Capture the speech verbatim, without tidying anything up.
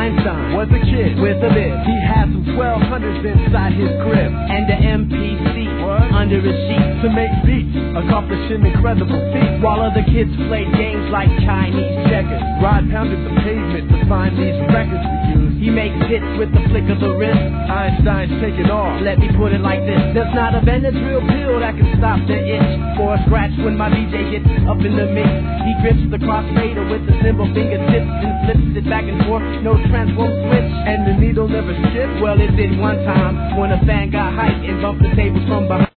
Einstein was a kid with a bib. He had some twelve hundreds inside his crib and the M P C what? under his sheet to make beats, accomplishing incredible feats. while other kids played games like Chinese checkers. Rod pounded the pavement to find these records we use. He makes hits with the flick of the wrist. Einstein's taking off. Let me put it like this: there's not a Benadryl pill that can stop the itch or a scratch when my D J gets up in the mix. He grips the crossfader with the nimble fingertips and flips it back and forth. No transform switch, And the needle never skips. well it did one time when a fan got hyped and bumped the tables from behind.